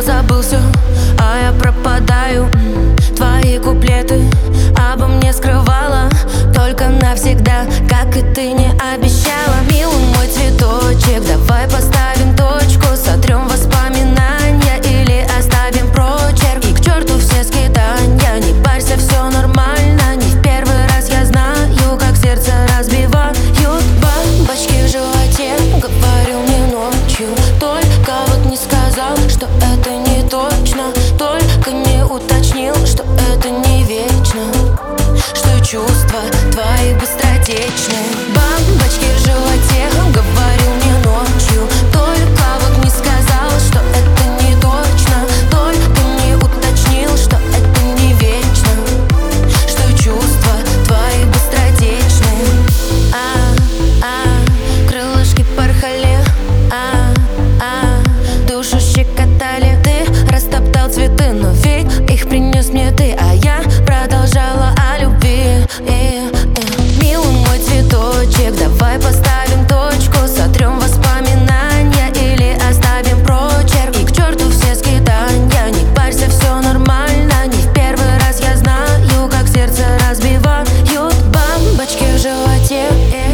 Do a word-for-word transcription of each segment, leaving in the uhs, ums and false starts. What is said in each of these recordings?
забыл все, а я пропадаю. Твои куплеты обо мне скрывала только навсегда, как и ты не обещала. Милый мой цветочек, давай поставим точку, сотрем воспоминания или оставим прочерк. И к черту все скитания, не парься, все нормально. Не в первый раз я знаю, как сердце разбивают бомбочки в животе. Говорил мне ночью, только вот не сказал, что это не точно. Только не уточнил, что это не вечно, что чувства твои быстротечны. Бомбочки в животе, говорил мне ночью, только вот не сказал, что это не точно. Только не уточнил, что это не вечно, что чувства твои быстротечны. А, а, крылышки порхали, а, а, душу щекотали. Ты растоптал цветы, но ведь их принес мне ты, а я продолжала о любви. И, и, милый мой цветочек, давай поставим точку, сотрем воспоминания или оставим прочерк. И к черту все скитания, не парься, все нормально. Не в первый раз я знаю, как сердце разбивают бомбочки в животе.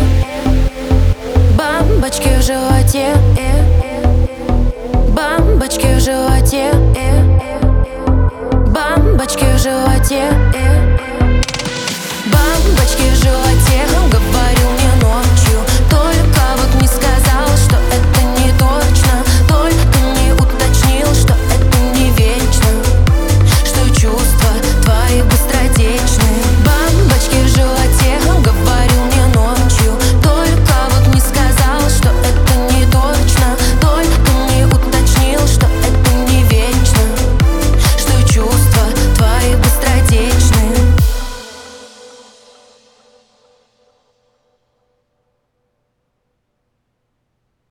Бомбочки в животе. Бомбочки в животе. Бомбочки в животе. Бомбочки в животе.